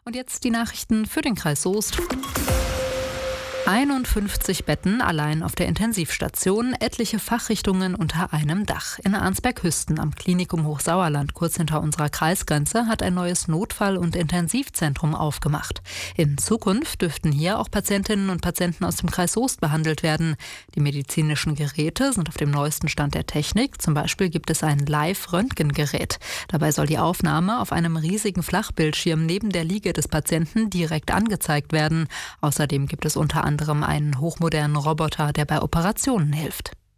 Und jetzt die Nachrichten für den Kreis Soest. 51 Betten allein auf der Intensivstation, etliche Fachrichtungen unter einem Dach. In Arnsberg-Hüsten am Klinikum Hochsauerland, kurz hinter unserer Kreisgrenze, hat ein neues Notfall- und Intensivzentrum aufgemacht. In Zukunft dürften hier auch Patientinnen und Patienten aus dem Kreis Soest behandelt werden. Die medizinischen Geräte sind auf dem neuesten Stand der Technik. Zum Beispiel gibt es ein Live-Röntgengerät. Dabei soll die Aufnahme auf einem riesigen Flachbildschirm neben der Liege des Patienten direkt angezeigt werden. Außerdem gibt es unter anderem einen hochmodernen Roboter, der bei Operationen hilft.